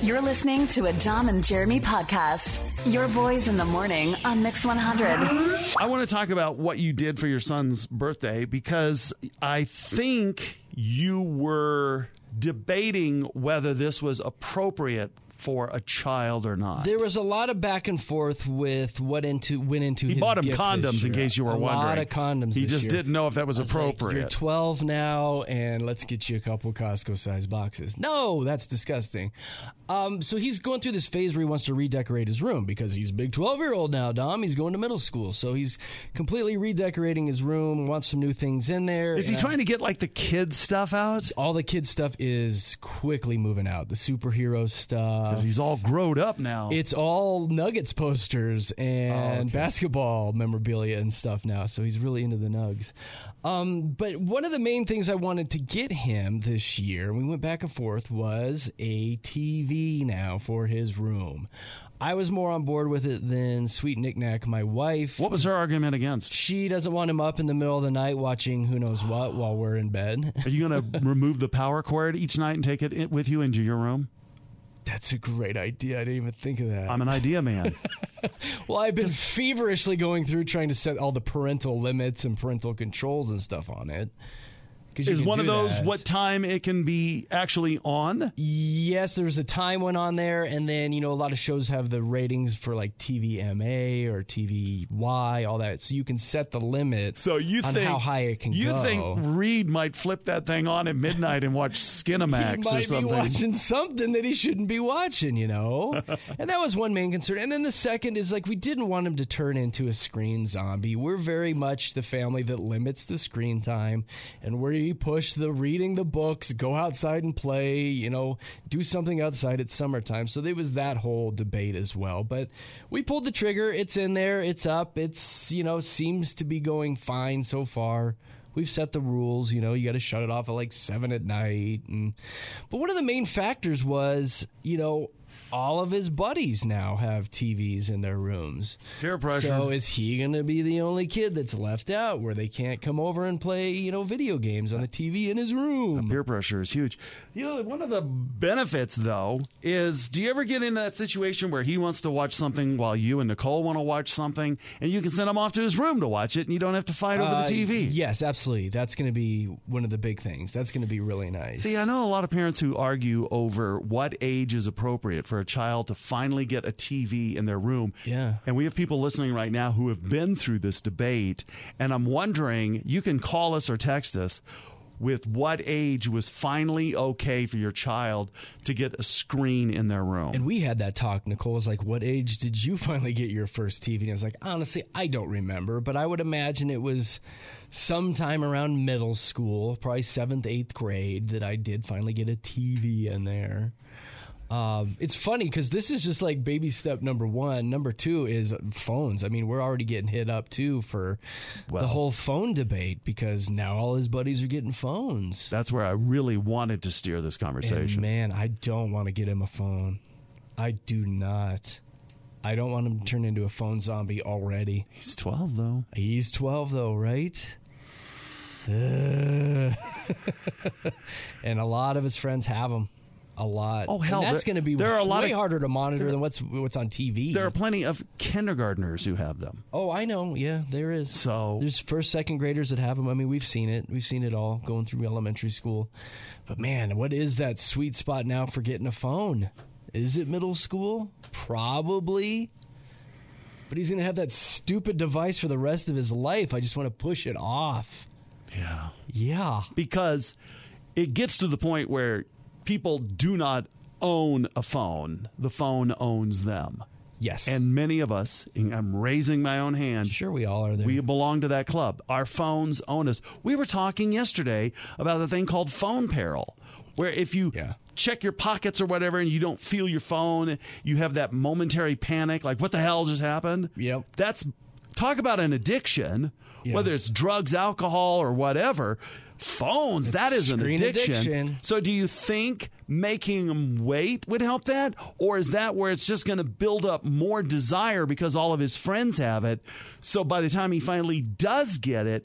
You're listening to a Dom and Jeremy podcast. Your boys in the morning on Mix 100. I want to talk about what you did for your son's birthday because I think you were debating whether this was appropriate for a child or not. There was a lot of back and forth with what went into He his bought him gift condoms, this in year. case you were wondering. A lot of condoms He this just year. didn't know if that was I like, appropriate. you're 12 now, and let's get you a couple Costco-sized boxes. No, that's disgusting. So he's going through this phase where he wants to redecorate his room because he's a big 12-year-old now, Dom. He's going to middle school, so he's completely redecorating his room, wants some new things in there. Is he trying to get, like, the kids' stuff out? All the kids' stuff is quickly moving out. The superhero stuff. Because he's all grown up now. It's all Nuggets posters and basketball memorabilia and stuff now, so he's really into the Nugs. But one of the main things I wanted to get him this year, and we went back and forth, was a TV now for his room. I was more on board with it than Sweet Knick-Knack, my wife. What was her argument against? She doesn't want him up in the middle of the night watching who knows what while we're in bed. Are you going to remove the power cord each night and take it with you into your room? That's a great idea. I didn't even think of that. I'm an idea man. Well, I've been feverishly going through trying to set all the parental limits and parental controls and stuff on it. Is one of those what time it can be actually on? Yes, there's a time one on there, and then, a lot of shows have the ratings for like TVMA or TVY, all that, so you can set the limit on how high it can go. You think Reed might flip that thing on at midnight and watch Skinamax or something? He might be watching something that he shouldn't be watching, And that was one main concern. And then the second is, we didn't want him to turn into a screen zombie. We're very much the family that limits the screen time, and we push the reading the books, go outside and play, do something outside. It's summertime. So there was that whole debate as well. But we pulled the trigger. It's in there. It's up. It's, seems to be going fine so far. We've set the rules, you got to shut it off at 7 at night. But one of the main factors was, all of his buddies now have TVs in their rooms. Peer pressure. So is he going to be the only kid that's left out where they can't come over and play, video games on the TV in his room? Peer pressure is huge. One of the benefits, though, is do you ever get in that situation where he wants to watch something while you and Nicole want to watch something, and you can send him off to his room to watch it, and you don't have to fight over the TV? Yes, absolutely. That's going to be one of the big things. That's going to be really nice. See, I know a lot of parents who argue over what age is appropriate for a child to finally get a TV in their room. Yeah. And we have people listening right now who have been through this debate, and I'm wondering, you can call us or text us with what age was finally okay for your child to get a screen in their room. And we had that talk. Nicole was like, what age did you finally get your first TV? And I was like, honestly, I don't remember, but I would imagine it was sometime around middle school, probably 7th, 8th grade, that I did finally get a TV in there. It's funny because this is just like baby step number one. Number two is phones. I mean, we're already getting hit up too for the whole phone debate because now all his buddies are getting phones. That's where I really wanted to steer this conversation. And man, I don't want to get him a phone. I do not. I don't want him to turn into a phone zombie already. He's 12 though. He's 12 though, right? And a lot of his friends have them. A lot. Oh, hell. And that's going to be way harder to monitor than what's on TV. There are plenty of kindergartners who have them. Oh, I know. Yeah, there is. So there's first, second graders that have them. I mean, we've seen it. We've seen it all going through elementary school. But, man, what is that sweet spot now for getting a phone? Is it middle school? Probably. But he's going to have that stupid device for the rest of his life. I just want to push it off. Yeah. Yeah. Because it gets to the point where people do not own a phone. The phone owns them. Yes. And many of us, and I'm raising my own hand. Sure, we all are there. We belong to that club. Our phones own us. We were talking yesterday about the thing called phone peril, where if you check your pockets or whatever and you don't feel your phone, you have that momentary panic, like, what the hell just happened? Yep. Talk about an addiction, whether it's drugs, alcohol, or whatever. Phones, that is an addiction. So do you think making them wait would help that? Or is that where it's just going to build up more desire because all of his friends have it? So by the time he finally does get it,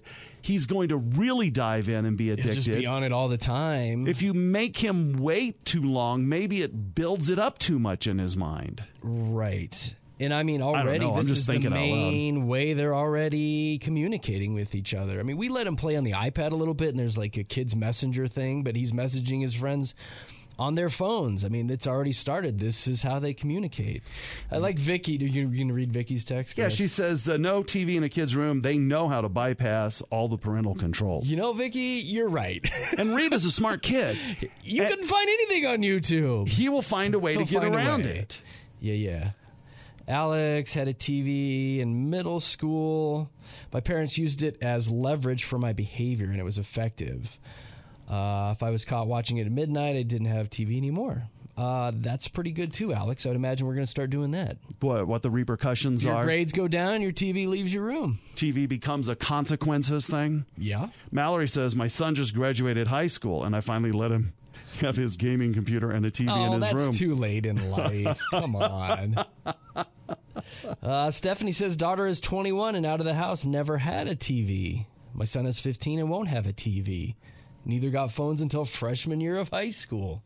he's going to really dive in and be addicted. He'll just be on it all the time. If you make him wait too long, maybe it builds it up too much in his mind. Right. And I mean, already, this is the main way they're already communicating with each other. I mean, we let him play on the iPad a little bit, and there's like a kid's messenger thing, but he's messaging his friends on their phones. I mean, it's already started. This is how they communicate. I like Vicky. You can read Vicky's text? Yeah, she says, no TV in a kid's room. They know how to bypass all the parental controls. You know, Vicky, you're right. And Reed is a smart kid. You couldn't find anything on YouTube. He will find a way to get around it. Yeah. Alex had a TV in middle school. My parents used it as leverage for my behavior, and it was effective. If I was caught watching it at midnight, I didn't have TV anymore. That's pretty good, too, Alex. I would imagine we're going to start doing that. What the repercussions are? Your grades go down, your TV leaves your room. TV becomes a consequences thing? Yeah. Mallory says, my son just graduated high school, and I finally let him have his gaming computer and a TV in his room. Oh, that's too late in life. Come on. Stephanie says, daughter is 21 and out of the house, never had a TV. My son is 15 and won't have a TV. Neither got phones until freshman year of high school.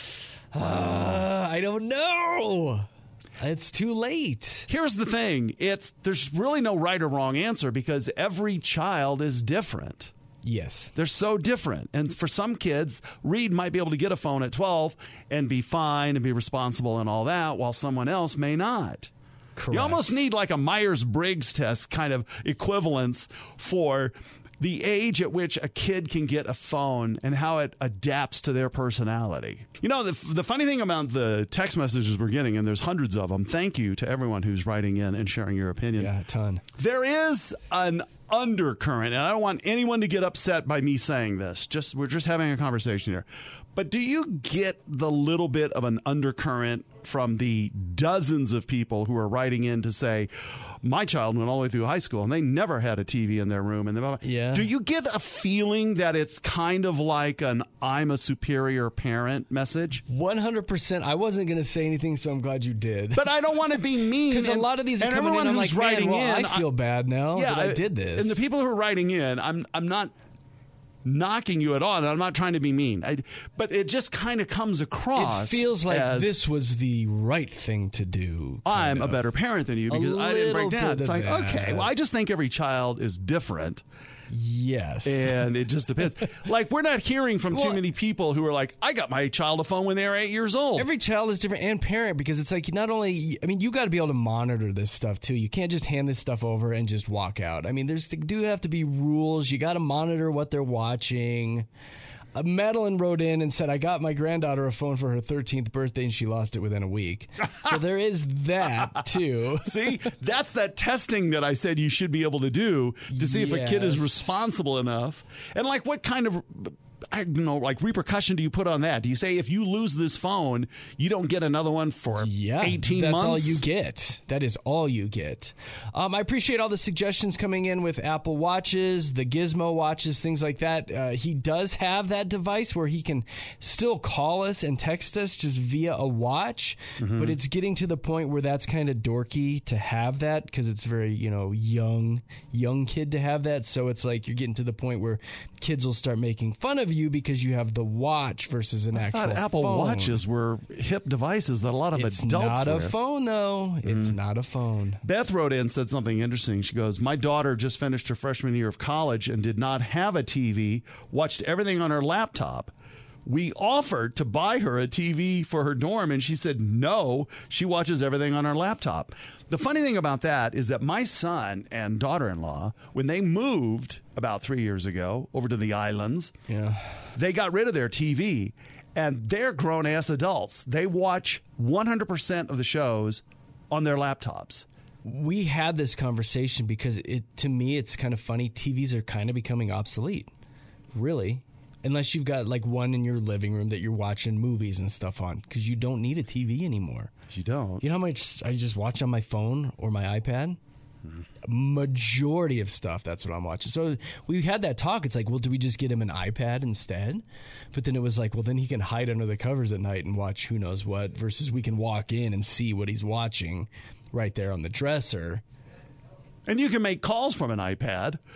I don't know. It's too late. Here's the thing. There's really no right or wrong answer because every child is different. Yes. They're so different. And for some kids, Reed might be able to get a phone at 12 and be fine and be responsible and all that, while someone else may not. Correct. You almost need like a Myers-Briggs test kind of equivalence for the age at which a kid can get a phone and how it adapts to their personality. You know, the funny thing about the text messages we're getting, and there's hundreds of them, thank you to everyone who's writing in and sharing your opinion. Yeah, a ton. There is an undercurrent, and I don't want anyone to get upset by me saying this. We're just having a conversation here. But do you get the little bit of an undercurrent from the dozens of people who are writing in to say, my child went all the way through high school and they never had a TV in their room? And yeah. Do you get a feeling that it's kind of like an I'm a superior parent message? 100%. I wasn't going to say anything, so I'm glad you did. But I don't want to be mean. Because a lot of these are coming in, I'm like, man, I feel bad now that I did this. And the people who are writing in, I'm not knocking you at all, and I'm not trying to be mean. But it just kind of comes across. It feels like this was the right thing to do. I'm a better parent than you because I didn't break down. It's like, okay, well, I just think every child is different. Yes. And it just depends. Like, we're not hearing from too many people who are like, I got my child a phone when they were 8 years old. Every child is different, and parent, because it's like not only, I mean, you got to be able to monitor this stuff too. You can't just hand this stuff over and just walk out. I mean, there do have to be rules. You got to monitor what they're watching. Madeline wrote in and said, I got my granddaughter a phone for her 13th birthday and she lost it within a week. So there is that, too. See, that's that testing that I said you should be able to do to see if a kid is responsible enough. And like what kind of, I don't know, like repercussion do you put on that? Do you say if you lose this phone, you don't get another one for 18 months? That's all you get. That is all you get. I appreciate all the suggestions coming in with Apple Watches, the Gizmo watches, things like that. He does have that device where he can still call us and text us just via a watch, but it's getting to the point where that's kind of dorky to have that because it's very, young kid to have that. So it's like you're getting to the point where kids will start making fun of you because you have the watch versus an actual phone. I thought Apple Watches were hip devices that a lot of adults wear. It's not a phone, though. It's not a phone. Beth wrote in and said something interesting. She goes, my daughter just finished her freshman year of college and did not have a TV, watched everything on her laptop. We offered to buy her a TV for her dorm, and she said no, she watches everything on her laptop. The funny thing about that is that my son and daughter-in-law, when they moved about 3 years ago over to the islands, they got rid of their TV, and they're grown-ass adults. They watch 100% of the shows on their laptops. We had this conversation because, to me, it's kind of funny. TVs are kind of becoming obsolete, really. Unless you've got like one in your living room that you're watching movies and stuff on, because you don't need a TV anymore. You don't. You know how much I just watch on my phone or my iPad? Majority of stuff, that's what I'm watching. So we had that talk. It's like, well, do we just get him an iPad instead? But then it was like, well, then he can hide under the covers at night and watch who knows what, versus we can walk in and see what he's watching right there on the dresser. And you can make calls from an iPad.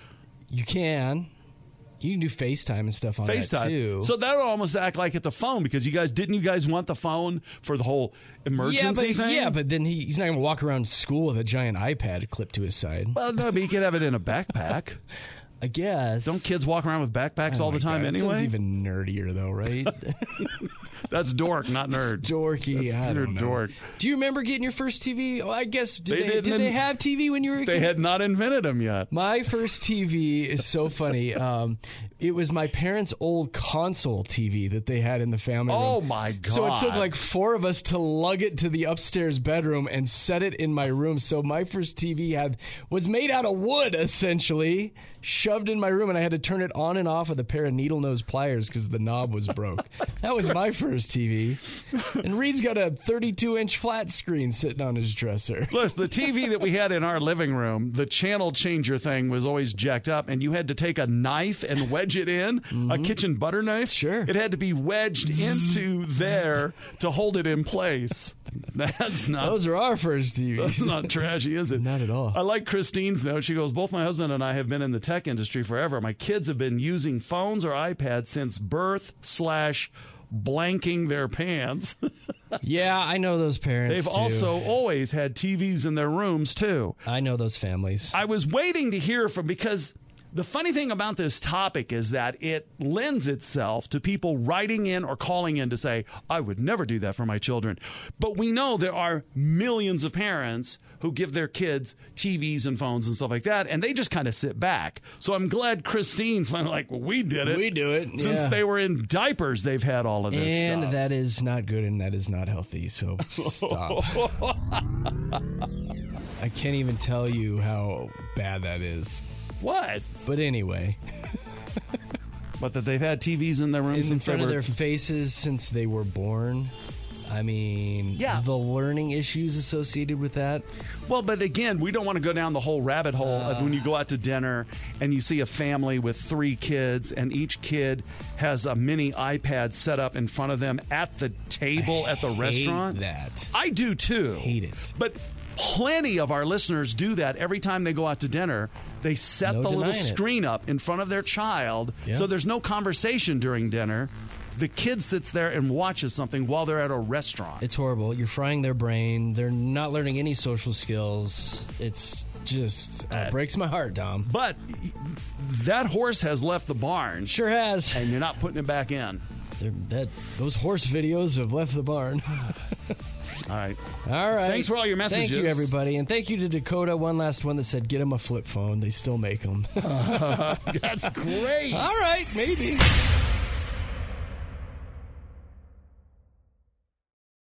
You can. You can do FaceTime and stuff on that, too. So that would almost act like at the phone, because you guys want the phone for the whole emergency thing? Yeah, but then he's not going to walk around school with a giant iPad clipped to his side. Well, no, but he could have it in a backpack. I guess. Don't kids walk around with backpacks all the time anyway? That's even nerdier, though, right? That's dork, not nerd. Dorky. That's pure dork. Do you remember getting your first TV? Oh, I guess, did they have TV when you were a kid? They had not invented them yet. My first TV is so funny. It was my parents' old console TV that they had in the family room. Oh, my God. So it took like 4 of us to lug it to the upstairs bedroom and set it in my room. So my first TV was made out of wood, essentially, shoved in my room, and I had to turn it on and off with a pair of needle nose pliers because the knob was broke. That was my first TV. And Reed's got a 32-inch flat screen sitting on his dresser. Listen, the TV that we had in our living room, the channel changer thing was always jacked up, and you had to take a knife and wedge it in, a kitchen butter knife. Sure. It had to be wedged into there to hold it in place. Those are our first TVs. That's not trashy, is it? Not at all. I like Christine's note. She goes, both my husband and I have been in the tech industry forever. My kids have been using phones or iPads since birth / blanking their pants. Yeah, I know those parents. They've also always had TVs in their rooms, too. I know those families. I was waiting to hear because the funny thing about this topic is that it lends itself to people writing in or calling in to say, I would never do that for my children. But we know there are millions of parents who give their kids TVs and phones and stuff like that, and they just kind of sit back. So I'm glad Christine's finally like, well, we did it. We do it. Since they were in diapers, they've had all of this stuff. And that is not good, and that is not healthy, so stop. I can't even tell you how bad that is. What? But anyway. But that they've had TVs in their rooms since they were... in front of their faces since they were born. I mean, the learning issues associated with that. Well, but again, we don't want to go down the whole rabbit hole of when you go out to dinner and you see a family with 3 kids and each kid has a mini iPad set up in front of them at the table at the restaurant. That. I do too. Hate it. But plenty of our listeners do that every time they go out to dinner. They set the little screen up in front of their child, so there's no conversation during dinner. The kid sits there and watches something while they're at a restaurant. It's horrible. You're frying their brain. They're not learning any social skills. It's just breaks my heart, Dom. But that horse has left the barn. Sure has. And you're not putting it back in. Those horse videos have left the barn. All right. Thanks for all your messages. Thank you, everybody. And thank you to Dakota. One last one that said, get him a flip phone. They still make them. That's great. All right, maybe.